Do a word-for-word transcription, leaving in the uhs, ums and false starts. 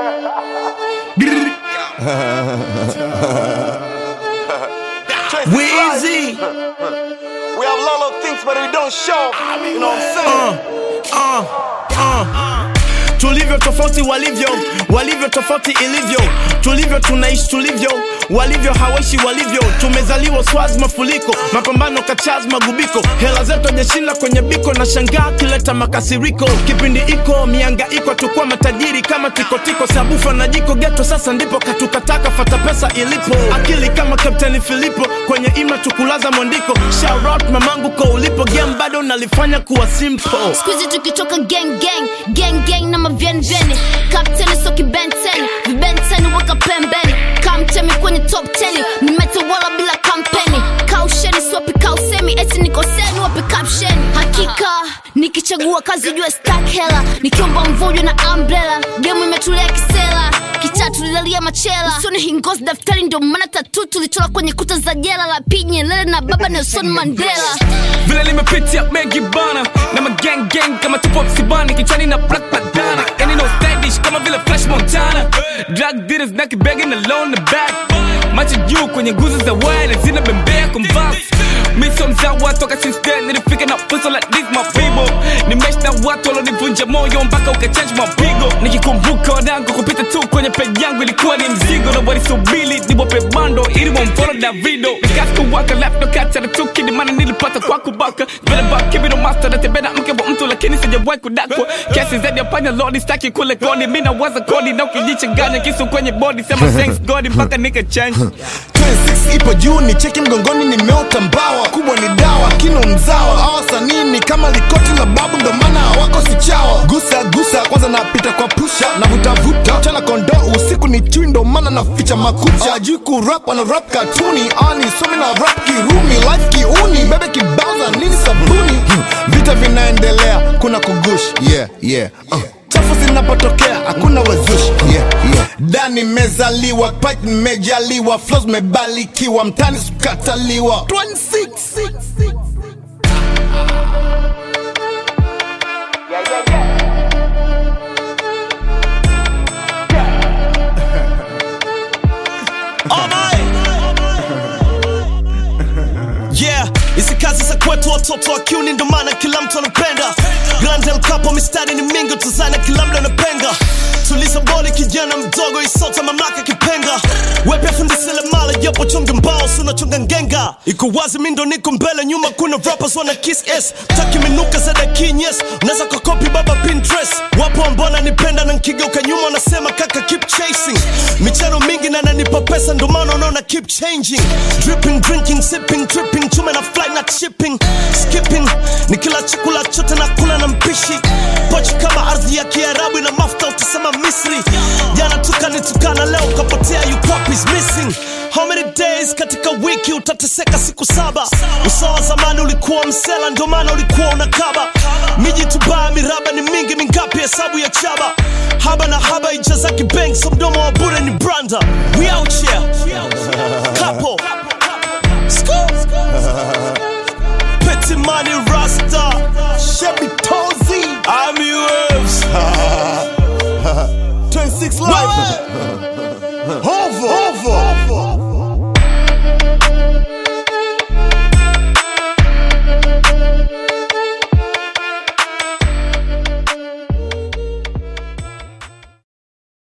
Weezy. We have a lot of things, but we don't show. You know what I'm saying? Uh, uh, uh. Tulivyo tofauti walivyo, walivyo tofauti ilivyo. Tulivyo tunaishi tulivyo, walivyo hawaishi walivyo. Tumezaliwa swazi mafuliko, mapambano kachaz magubiko. Hela zetu hajashinda kwenye biko na shangaa kileta makasiriko. Kipindi iko mianga iko tukua matajiri kama tiko tiko. Sabufa na jiko ghetto sasa ndipo katukataka fata pesa ilipo. Akili kama Captain Filipo kwenye ima tukulaza mwandiko. Shout out mamangu kwa ulipo, game bado nalifanya kuwa simple. Squeezy tukitoka gang gang, gang gang na mavien veni. Captain soki benten, vibenten waka pembeni. Kamtemi kwenye top ten, nimete wala bila kampeni. Kausheni swapi kausemi, eti niko seni wapi caption. Hakika, nikichagua kazi jua stack hela. Nikiomba mvujo na umbrella, game imetulia kisela. Kichatu lilalia machela, usoni hingozi daftari ndio maana tatu tulichora kwenye kuta za jela. La pinye lele na baba Nelson Mandela. Vile limepitia mengi bana, na ma gang gang kama tupo msibani. Kichani na black bandana, and you know stylish kama vile Fresh Montana. Drug dealers naki begging alone the back. Macho juu kwenye nguzo za wine zina bembea kumvas. Miso mzawa toka since then, nilifika na fuso like this my people. Nimesh na watu walonivunja moyo mpaka ukachange mapigo. Nikikumbuka wanangu kupita tu kwenye page yangu ilikuwa ni mzigo. Na walisubili niwape bando ili wamfollow Davido. Nikasku waka left no catch na tuki ni mana nilipata kwa kubaka. Vile baki bino master na tebena mke wa mtu lakini sijawahi kudakwa. Kesi zedi ya panya lodi staki kule koni. Mina waza kodi na ukijichanganya kisu kwenye body. Sema thanks God mpaka nika change. twenty-six ipo juu ni cheki mgongoni nimeota mbawa. Kubwa ni dawa kino mzawa. Awasa nini kama likoti la babu ndo mana hawako sichawa. Gusa gusa kwanza napita kwa pusha na vuta vuta. Chana kondo usiku ni chui ndo mana na ficha makucha. Ajui ku rap wana rap katuni. Ani somi na rap kirumi. Life kiuni bebe kibaza nini sabuni. Vita vinaendelea kuna kugush. Yeah yeah uh. Chafu zinapotokea hakuna wazushi. Yeah yeah. Dani mezaliwa, pipe mejaliwa, flows mebalikiwa, mtani sukataliwa. twenty-six Yeah, isi kazi za kwetu watoto wa kiuni ndo maana kila mtu anapenda. Grand El Capo mistari ni mingi tuzana kila mtu anapenga. Tuliza boli kijana mdogo isota mamlaka kipenga. Wepe fundisele mala yopo chunga mbao suna chunga ngenga. Iko wazi mindo niko mbele nyuma kuna rappers wana kiss S. Taki minuka za da kinyes, naza kwa copy baba Pinterest. Wapo ambona nipenda na nkigeuka nyuma nasema kaka keep chasing. Michano mingi na nanipa pesa ndo maana unaona keep changing. Dripping, drinking, sipping, tripping, chume na fly na shipping. Skipping, ni kila chakula chote na kula na mpishi. Pochi kama ardhi ya Kiarabu na mafuta utasema Misri. Jana tukanitukana leo kapotea you copies missing. How many days katika wiki utateseka siku saba. Usawa zamani ulikuwa msela ndo maana ulikuwa unakaba. Miji tubaya miraba ni mingi mingapi hesabu ya chaba. Haba na haba ijazaki bank so mdomo wa bure ni branda. We out here Capo Petty money rasta Chevy Tozy I'm yours twenty-six live.